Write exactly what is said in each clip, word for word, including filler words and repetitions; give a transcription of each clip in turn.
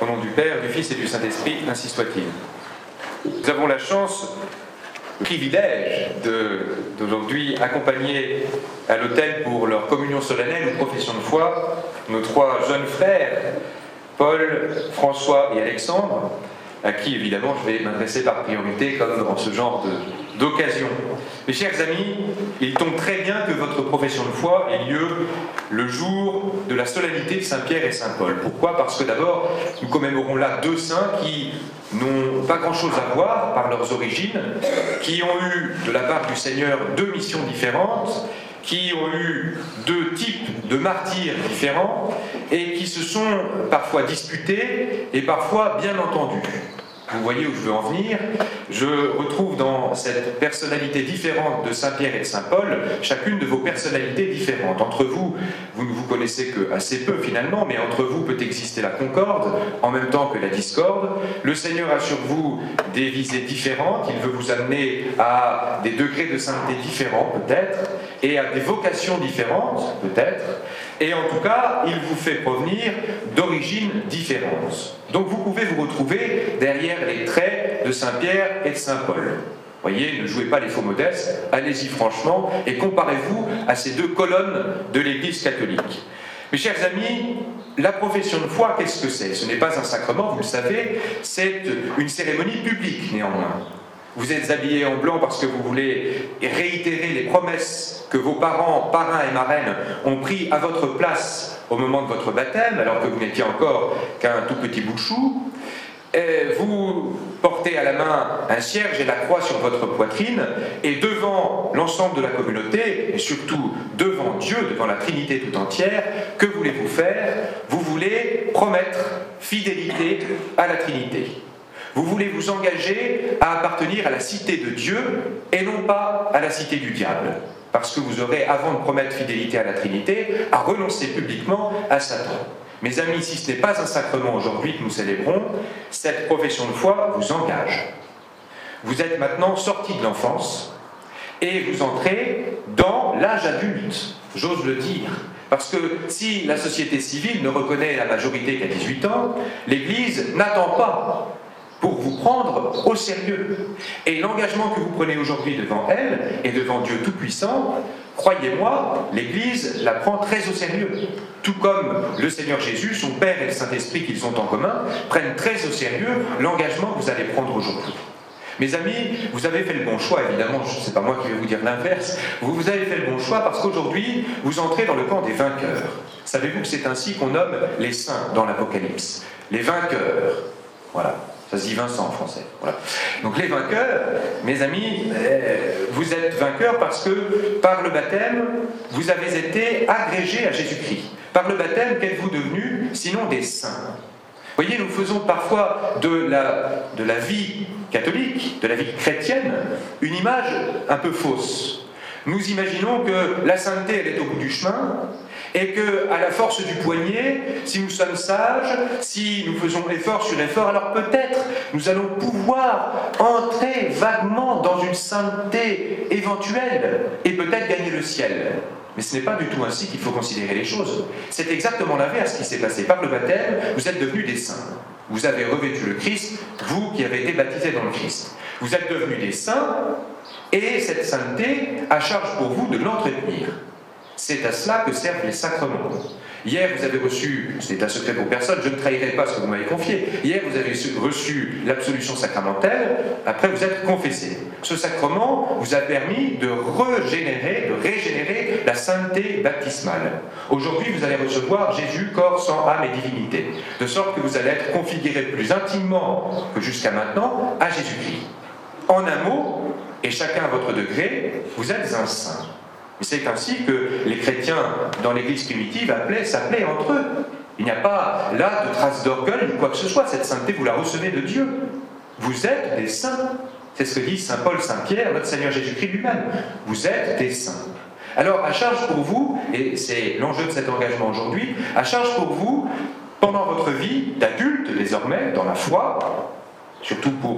nom du Père, du Fils et du Saint-Esprit, ainsi soit-il. Nous avons la chance, le privilège d'aujourd'hui accompagner à l'autel pour leur communion solennelle ou profession de foi nos trois jeunes frères, Paul, François et Alexandre, à qui évidemment je vais m'adresser par priorité comme dans ce genre d'occasion. Mes chers amis, il tombe très bien que votre profession de foi ait lieu le jour de la solennité de Saint-Pierre et Saint-Paul. Pourquoi? Parce que d'abord, nous commémorons là deux saints qui n'ont pas grand-chose à voir par leurs origines, qui ont eu de la part du Seigneur deux missions différentes, qui ont eu deux types de martyrs différents et qui se sont parfois disputés et parfois bien entendus. Vous voyez où je veux en venir. Je retrouve dans cette personnalité différente de Saint-Pierre et de Saint-Paul chacune de vos personnalités différentes. Entre vous, vous ne vous connaissez que assez peu finalement, mais entre vous peut exister la concorde en même temps que la discorde. Le Seigneur a sur vous des visées différentes, il veut vous amener à des degrés de sainteté différents peut-être, et à des vocations différentes peut-être, et en tout cas, il vous fait provenir d'origines différentes. Donc vous pouvez vous retrouver derrière les traits de Saint-Pierre et de Saint-Paul. Voyez, ne jouez pas les faux modestes, allez-y franchement et comparez-vous à ces deux colonnes de l'Église catholique. Mes chers amis, la profession de foi, qu'est-ce que c'est? Ce n'est pas un sacrement, vous le savez, c'est une cérémonie publique néanmoins. Vous êtes habillés en blanc parce que vous voulez réitérer les promesses que vos parents, parrains et marraines ont pris à votre place au moment de votre baptême, alors que vous n'étiez encore qu'un tout petit bout de chou. Et vous portez à la main un cierge et la croix sur votre poitrine, et devant l'ensemble de la communauté, et surtout devant Dieu, devant la Trinité tout entière, que voulez-vous faire? Vous voulez promettre fidélité à la Trinité. Vous voulez vous engager à appartenir à la cité de Dieu et non pas à la cité du diable. Parce que vous aurez, avant de promettre fidélité à la Trinité, à renoncer publiquement à Satan. Mes amis, si ce n'est pas un sacrement aujourd'hui que nous célébrons, cette profession de foi vous engage. Vous êtes maintenant sortis de l'enfance et vous entrez dans l'âge adulte, j'ose le dire. Parce que si la société civile ne reconnaît la majorité qu'à dix-huit ans, l'Église n'attend pas pour vous prendre au sérieux. Et l'engagement que vous prenez aujourd'hui devant elle et devant Dieu Tout-Puissant, croyez-moi, l'Église la prend très au sérieux. Tout comme le Seigneur Jésus, son Père et le Saint-Esprit qu'ils ont en commun, prennent très au sérieux l'engagement que vous allez prendre aujourd'hui. Mes amis, vous avez fait le bon choix, évidemment, ce n'est pas moi qui vais vous dire l'inverse, vous, vous avez fait le bon choix parce qu'aujourd'hui, vous entrez dans le camp des vainqueurs. Savez-vous que c'est ainsi qu'on nomme les saints dans l'Apocalypse? Les vainqueurs. Voilà. Ça se dit Vincent en français. Voilà. Donc les vainqueurs, mes amis, euh, vous êtes vainqueurs parce que par le baptême, vous avez été agrégés à Jésus-Christ. Par le baptême, qu'êtes-vous devenus sinon des saints? Vous voyez, nous faisons parfois de la, de la vie catholique, de la vie chrétienne, une image un peu fausse. Nous imaginons que la sainteté, elle est au bout du chemin, et que, à la force du poignet, si nous sommes sages, si nous faisons effort sur effort, alors peut-être nous allons pouvoir entrer vaguement dans une sainteté éventuelle et peut-être gagner le ciel. Mais ce n'est pas du tout ainsi qu'il faut considérer les choses. C'est exactement l'inverse qui s'est passé. Par le baptême, vous êtes devenus des saints. Vous avez revêtu le Christ, vous qui avez été baptisés dans le Christ. Vous êtes devenus des saints, et cette sainteté a charge pour vous de l'entretenir. C'est à cela que servent les sacrements. Hier, vous avez reçu, ce n'est un secret pour personne, je ne trahirai pas ce que vous m'avez confié, hier, vous avez reçu l'absolution sacramentelle, après vous êtes confessé. Ce sacrement vous a permis de régénérer, de régénérer la sainteté baptismale. Aujourd'hui, vous allez recevoir Jésus, corps, sang, âme et divinité, de sorte que vous allez être configuré plus intimement que jusqu'à maintenant à Jésus-Christ. En un mot, et chacun à votre degré, vous êtes un saint. Et c'est ainsi que les chrétiens dans l'Église primitive appelaient, s'appelaient entre eux. Il n'y a pas là de traces d'orgueil ou quoi que ce soit. Cette sainteté, vous la recevez de Dieu. Vous êtes des saints. C'est ce que dit saint Paul, saint Pierre, notre Seigneur Jésus-Christ lui-même. Vous êtes des saints. Alors, à charge pour vous, et c'est l'enjeu de cet engagement aujourd'hui, à charge pour vous, pendant votre vie d'adulte désormais, dans la foi, surtout pour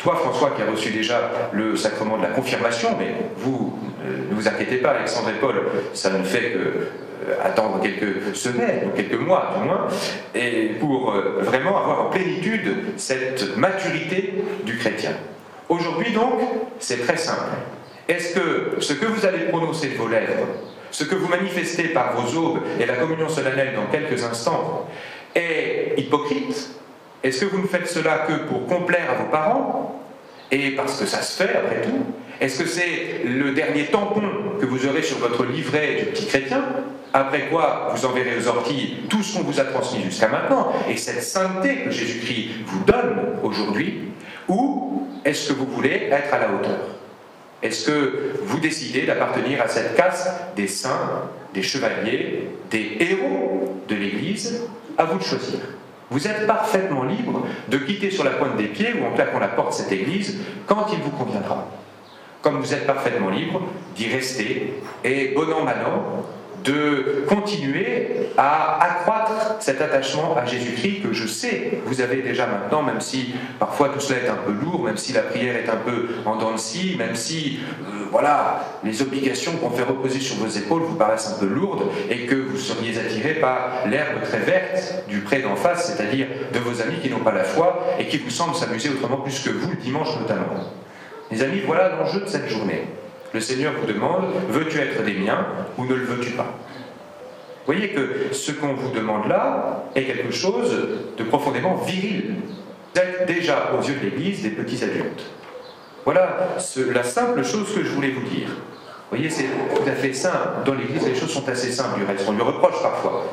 toi, François, qui a reçu déjà le sacrement de la confirmation, mais vous, euh, ne vous inquiétez pas, Alexandre et Paul, ça ne fait que euh, attendre quelques semaines, ou quelques mois du moins, et pour euh, vraiment avoir en plénitude cette maturité du chrétien. Aujourd'hui donc, c'est très simple. Est-ce que ce que vous allez prononcer de vos lèvres, ce que vous manifestez par vos aubes et la communion solennelle dans quelques instants, est hypocrite? Est-ce que vous ne faites cela que pour complaire à vos parents, et parce que ça se fait après tout? Est-ce que c'est le dernier tampon que vous aurez sur votre livret du petit chrétien, après quoi vous enverrez aux orties tout ce qu'on vous a transmis jusqu'à maintenant, et cette sainteté que Jésus-Christ vous donne aujourd'hui? Ou est-ce que vous voulez être à la hauteur? Est-ce que vous décidez d'appartenir à cette caste des saints, des chevaliers, des héros de l'Église? À vous de choisir. Vous êtes parfaitement libre de quitter sur la pointe des pieds ou en claquant la porte cette Église quand il vous conviendra. Comme vous êtes parfaitement libre d'y rester et, bon an, mal an, de continuer à accroître cet attachement à Jésus-Christ que je sais vous avez déjà maintenant, même si parfois tout cela est un peu lourd, même si la prière est un peu en dents de scie, même si euh, voilà, les obligations qu'on fait reposer sur vos épaules vous paraissent un peu lourdes et que vous seriez attirés par l'herbe très verte du pré d'en face, c'est-à-dire de vos amis qui n'ont pas la foi et qui vous semblent s'amuser autrement plus que vous, le dimanche notamment. Mes amis, voilà l'enjeu de cette journée. Le Seigneur vous demande, veux-tu être des miens ou ne le veux-tu pas? Vous voyez que ce qu'on vous demande là est quelque chose de profondément viril. Vous êtes déjà, aux yeux de l'Église, des petits adultes. Voilà ce, la simple chose que je voulais vous dire. Vous voyez, c'est tout à fait simple. Dans l'Église, les choses sont assez simples du reste. On lui reproche parfois.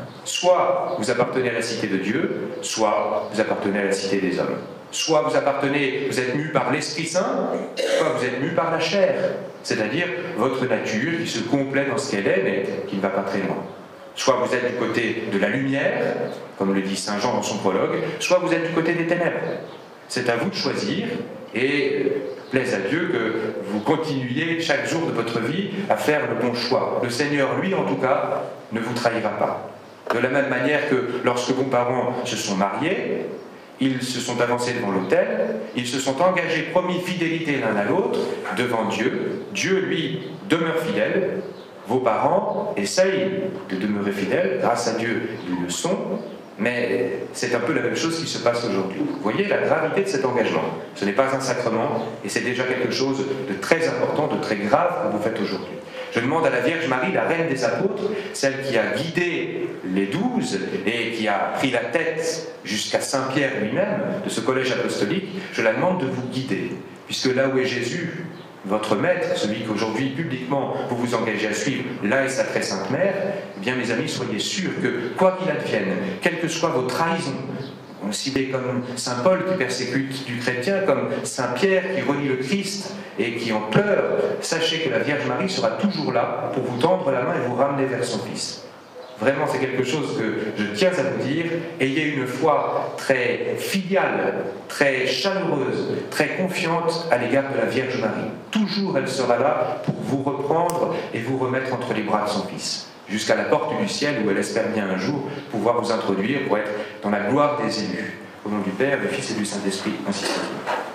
Soit vous appartenez à la cité de Dieu, soit vous appartenez à la cité des hommes. Soit vous appartenez, vous êtes mus par l'Esprit Saint, soit vous êtes mus par la chair, c'est-à-dire votre nature qui se complaît dans ce qu'elle est, mais qui ne va pas très loin. Soit vous êtes du côté de la lumière, comme le dit Saint Jean dans son prologue, soit vous êtes du côté des ténèbres. C'est à vous de choisir, et plaise à Dieu que vous continuiez chaque jour de votre vie à faire le bon choix. Le Seigneur, lui, en tout cas, ne vous trahira pas. De la même manière que lorsque vos parents se sont mariés, ils se sont avancés devant l'autel, ils se sont engagés, promis fidélité l'un à l'autre devant Dieu. Dieu, lui, demeure fidèle. Vos parents essayent de demeurer fidèles. Grâce à Dieu, ils le sont. Mais c'est un peu la même chose qui se passe aujourd'hui. Vous voyez la gravité de cet engagement. Ce n'est pas un sacrement, et c'est déjà quelque chose de très important, de très grave que vous faites aujourd'hui. Je demande à la Vierge Marie, la reine des apôtres, celle qui a guidé les douze et qui a pris la tête jusqu'à Saint Pierre lui-même de ce collège apostolique, je la demande de vous guider. Puisque là où est Jésus, votre maître, celui qu'aujourd'hui publiquement vous vous engagez à suivre, là est sa très sainte mère, eh bien mes amis, soyez sûrs que quoi qu'il advienne, quelles que soient vos trahisons, considérez comme Saint Paul qui persécute du chrétien, comme Saint Pierre qui renie le Christ et qui en pleure, sachez que la Vierge Marie sera toujours là pour vous tendre la main et vous ramener vers son Fils. Vraiment, c'est quelque chose que je tiens à vous dire. Ayez une foi très filiale, très chaleureuse, très confiante à l'égard de la Vierge Marie. Toujours elle sera là pour vous reprendre et vous remettre entre les bras de son Fils, jusqu'à la porte du ciel où elle espère bien un jour pouvoir vous introduire pour être dans la gloire des élus. Au nom du Père, du Fils et du Saint-Esprit, ainsi soit-il.